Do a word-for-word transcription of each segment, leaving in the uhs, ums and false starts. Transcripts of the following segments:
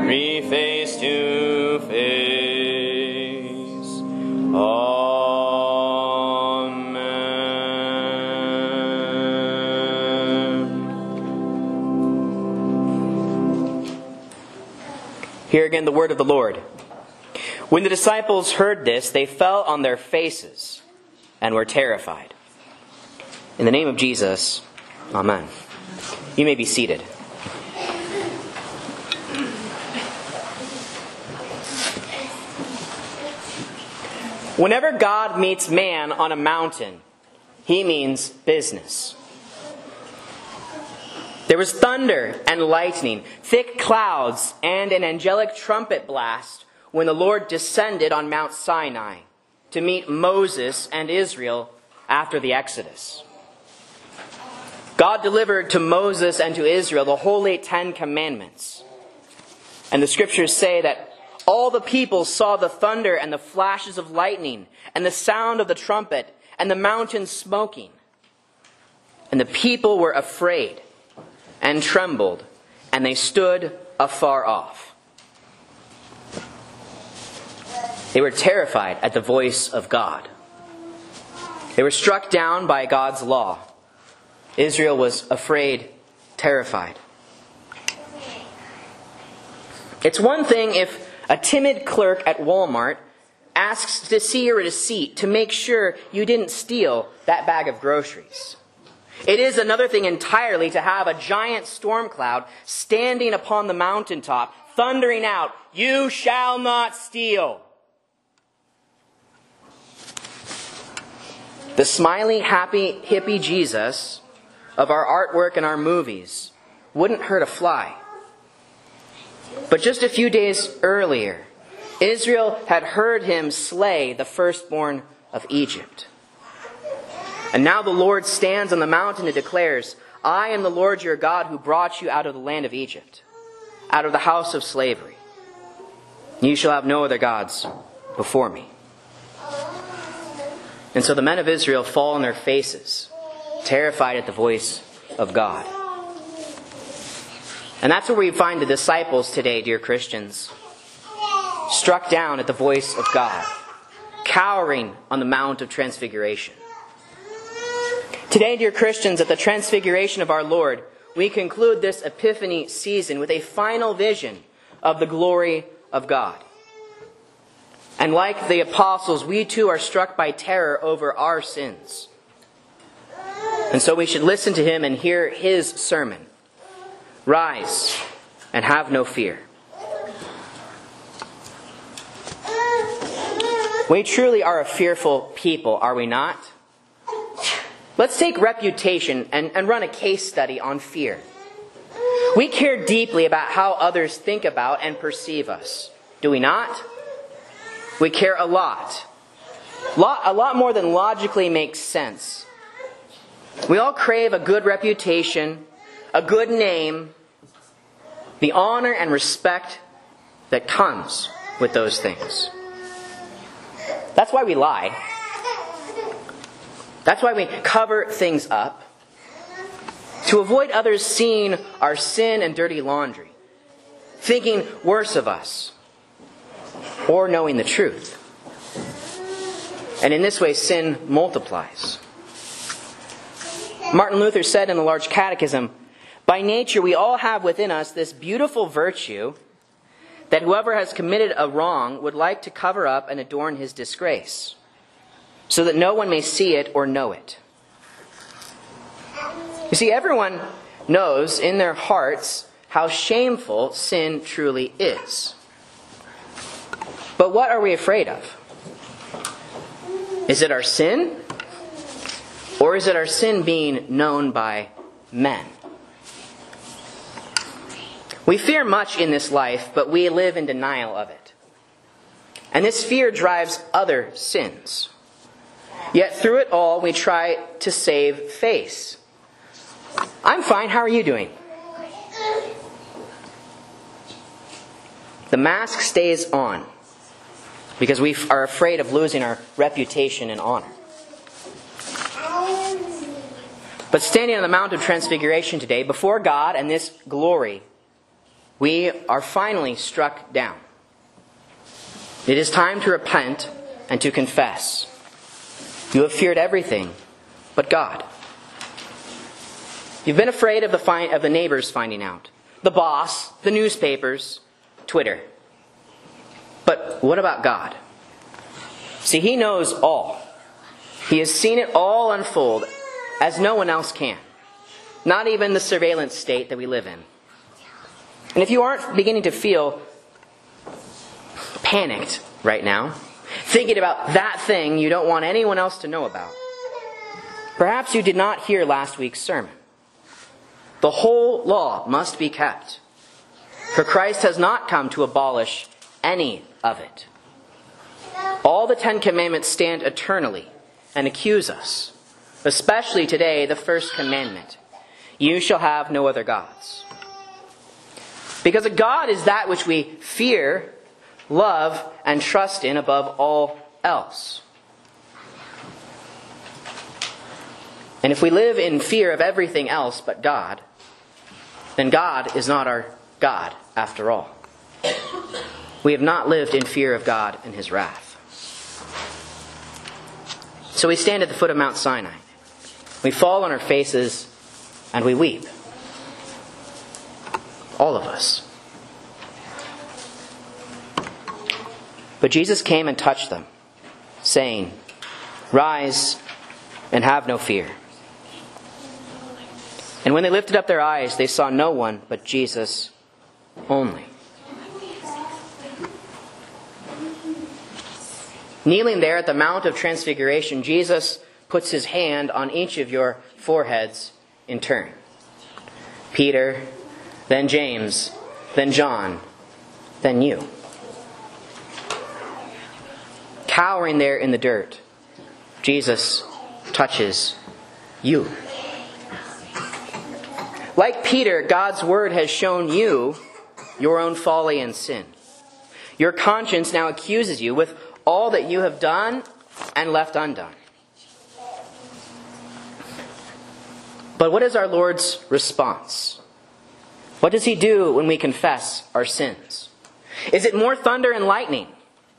me face to face. Amen. Hear again the word of the Lord. When the disciples heard this, they fell on their faces and were terrified. In the name of Jesus, amen. You may be seated. Whenever God meets man on a mountain, he means business. There was thunder and lightning, thick clouds, and an angelic trumpet blast when the Lord descended on Mount Sinai to meet Moses and Israel after the Exodus. God delivered to Moses and to Israel the holy Ten Commandments. And the scriptures say that all the people saw the thunder and the flashes of lightning and the sound of the trumpet and the mountain smoking. And the people were afraid and trembled, and they stood afar off. They were terrified at the voice of God. They were struck down by God's law. Israel was afraid, terrified. It's one thing if a timid clerk at Walmart asks to see your receipt to make sure you didn't steal that bag of groceries. It is another thing entirely to have a giant storm cloud standing upon the mountaintop, thundering out, "You shall not steal." The smiley, happy, hippie Jesus of our artwork and our movies wouldn't hurt a fly. But just a few days earlier, Israel had heard him slay the firstborn of Egypt. And now the Lord stands on the mountain and declares, "I am the Lord your God who brought you out of the land of Egypt, out of the house of slavery. You shall have no other gods before me." And so the men of Israel fall on their faces, terrified at the voice of God. And that's where we find the disciples today, dear Christians, struck down at the voice of God, cowering on the Mount of Transfiguration. Today, dear Christians, at the transfiguration of our Lord, we conclude this Epiphany season with a final vision of the glory of God. And like the apostles, we too are struck by terror over our sins. And so we should listen to him and hear his sermon. Rise and have no fear. We truly are a fearful people, are we not? Let's take reputation and, and run a case study on fear. We care deeply about how others think about and perceive us. Do we not? We care a lot. lot. A lot more than logically makes sense. We all crave a good reputation, a good name, the honor and respect that comes with those things. That's why we lie. That's why we cover things up. To avoid others seeing our sin and dirty laundry, thinking worse of us, or knowing the truth. And in this way, sin multiplies. Martin Luther said in the Large Catechism, "By nature we all have within us this beautiful virtue that whoever has committed a wrong would like to cover up and adorn his disgrace, so that no one may see it or know it." You see, everyone knows in their hearts how shameful sin truly is. But what are we afraid of? Is it our sin? Or is it our sin being known by men? We fear much in this life, but we live in denial of it. And this fear drives other sins. Yet through it all, we try to save face. I'm fine. How are you doing? The mask stays on because we are afraid of losing our reputation and honor. But standing on the Mount of Transfiguration today, before God and this glory, we are finally struck down. It is time to repent and to confess. You have feared everything but God. You've been afraid of the, fi- of the neighbors finding out, the boss, the newspapers, Twitter. But what about God? See, He knows all. He has seen it all unfold as no one else can. Not even the surveillance state that we live in. And if you aren't beginning to feel panicked right now, thinking about that thing you don't want anyone else to know about, perhaps you did not hear last week's sermon. The whole law must be kept, for Christ has not come to abolish any of it. All the Ten Commandments stand eternally and accuse us, especially today the first commandment, you shall have no other gods. Because a God is that which we fear, love, and trust in above all else. And if we live in fear of everything else but God, then God is not our God after all. We have not lived in fear of God and His wrath. So we stand at the foot of Mount Sinai. We fall on our faces and we weep. All of us. But Jesus came and touched them, saying, "Rise and have no fear." And when they lifted up their eyes, they saw no one but Jesus only. Kneeling there at the Mount of Transfiguration, Jesus puts His hand on each of your foreheads in turn. Peter, then James, then John, then you. Cowering there in the dirt, Jesus touches you. Like Peter, God's word has shown you your own folly and sin. Your conscience now accuses you with all that you have done and left undone. But what is our Lord's response? What does He do when we confess our sins? Is it more thunder and lightning?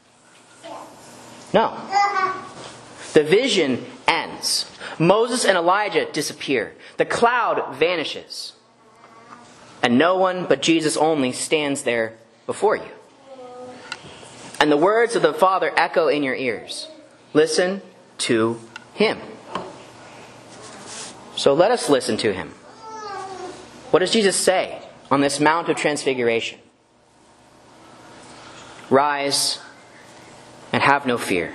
No. The vision ends. Moses and Elijah disappear. The cloud vanishes. And no one but Jesus only stands there before you. And the words of the Father echo in your ears. Listen to Him. So let us listen to Him. What does Jesus say on this Mount of Transfiguration? Rise and have no fear.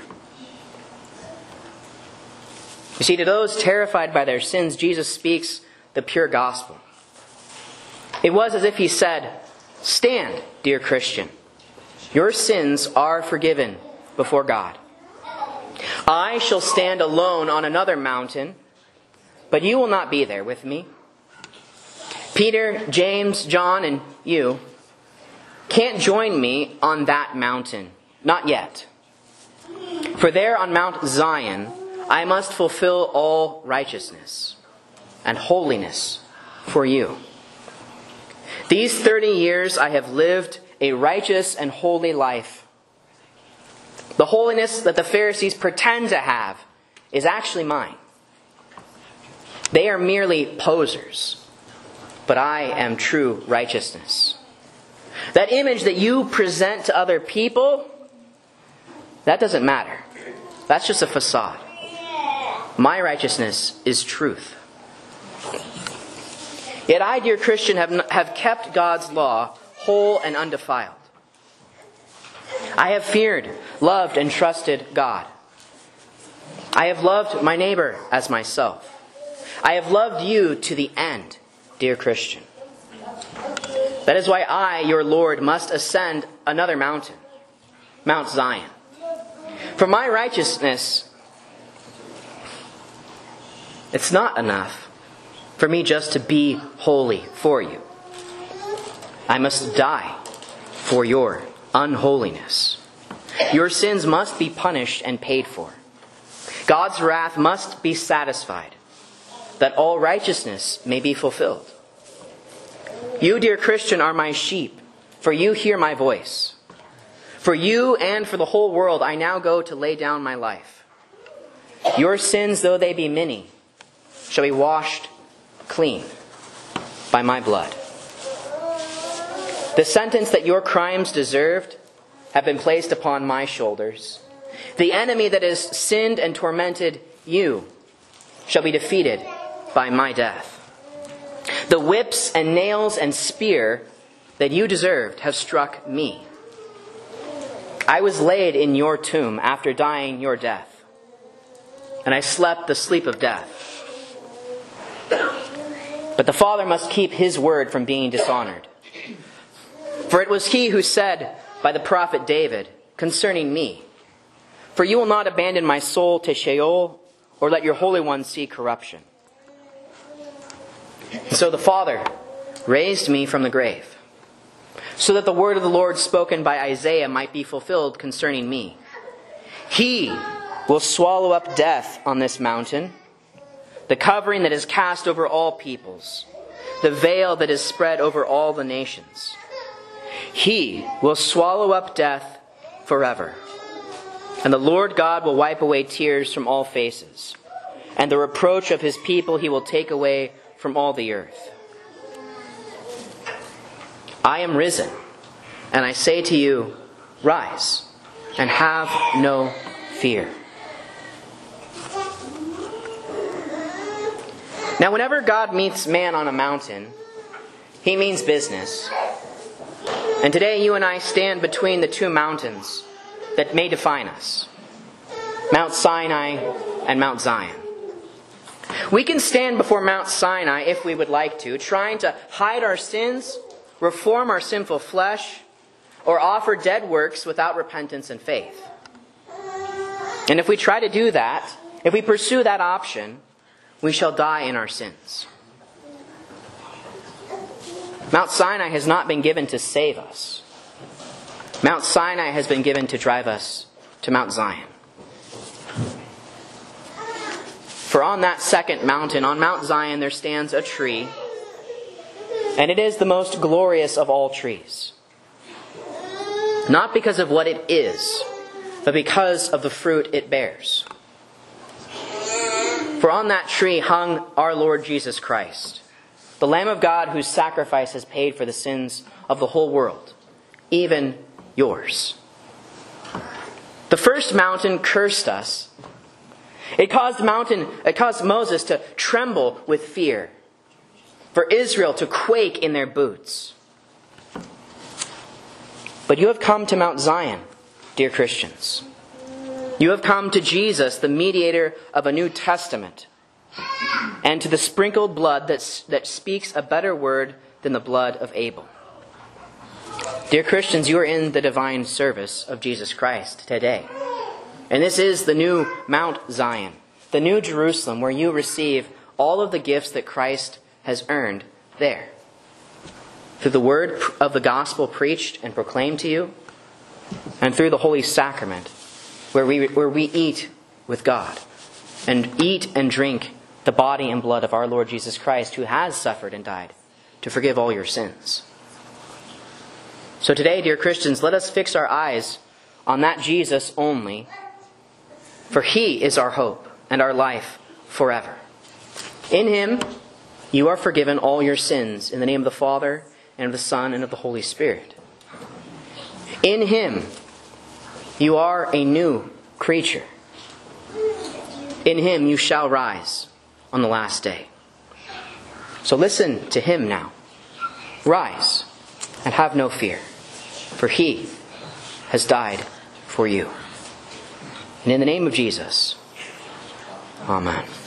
You see, to those terrified by their sins, Jesus speaks the pure gospel. It was as if He said, "Stand, dear Christian. Your sins are forgiven before God. I shall stand alone on another mountain, but you will not be there with me. Peter, James, John, and you can't join me on that mountain. Not yet. For there on Mount Zion, I must fulfill all righteousness and holiness for you. These thirty years I have lived a righteous and holy life. The holiness that the Pharisees pretend to have is actually mine. They are merely posers, but I am true righteousness. That image that you present to other people, that doesn't matter. That's just a facade. My righteousness is truth. Yet I, dear Christian, have, have kept God's law whole and undefiled. I have feared, loved, and trusted God. I have loved my neighbor as myself. I have loved you to the end, dear Christian. That is why I, your Lord, must ascend another mountain, Mount Zion. For my righteousness, it's not enough for me just to be holy for you. I must die for your unholiness. Your sins must be punished and paid for. God's wrath must be satisfied, that all righteousness may be fulfilled. You, dear Christian, are my sheep, for you hear my voice. For you and for the whole world I now go to lay down my life. Your sins, though they be many, shall be washed clean by my blood. The sentence that your crimes deserved have been placed upon my shoulders. The enemy that has sinned and tormented you shall be defeated by my death. The whips and nails and spear that you deserved have struck me. I was laid in your tomb after dying your death, and I slept the sleep of death. But the Father must keep his word from being dishonored. For it was he who said by the prophet David concerning me, "For you will not abandon my soul to Sheol, or let your Holy One see corruption." And so the Father raised me from the grave, so that the word of the Lord spoken by Isaiah might be fulfilled concerning me. He will swallow up death on this mountain, the covering that is cast over all peoples, the veil that is spread over all the nations. He will swallow up death forever. And the Lord God will wipe away tears from all faces, and the reproach of his people he will take away from all the earth. I am risen, and I say to you, rise, and have no fear. Now, whenever God meets man on a mountain, he means business. And today you and I stand between the two mountains that may define us, Mount Sinai and Mount Zion. We can stand before Mount Sinai if we would like to, trying to hide our sins, reform our sinful flesh, or offer dead works without repentance and faith. And if we try to do that, if we pursue that option, we shall die in our sins. Mount Sinai has not been given to save us. Mount Sinai has been given to drive us to Mount Zion. For on that second mountain, on Mount Zion, there stands a tree, and it is the most glorious of all trees. Not because of what it is, but because of the fruit it bears. For on that tree hung our Lord Jesus Christ, the Lamb of God whose sacrifice has paid for the sins of the whole world, even yours. The first mountain cursed us. It caused mountain, it caused Moses to tremble with fear, for Israel to quake in their boots. But you have come to Mount Zion, dear Christians. You have come to Jesus, the mediator of a New Testament, and to the sprinkled blood that, that speaks a better word than the blood of Abel. Dear Christians, you are in the divine service of Jesus Christ today. And this is the new Mount Zion, the new Jerusalem, where you receive all of the gifts that Christ has earned there. Through the word of the gospel preached and proclaimed to you, and through the Holy Sacrament, where we, where we eat with God, and eat and drink the body and blood of our Lord Jesus Christ, who has suffered and died to forgive all your sins. So today, dear Christians, let us fix our eyes on that Jesus only, for he is our hope and our life forever. In him, you are forgiven all your sins, in the name of the Father, and of the Son, and of the Holy Spirit. In him, you are a new creature. In him you shall rise on the last day. So listen to him now. Rise and have no fear, for he has died for you. And in the name of Jesus, amen.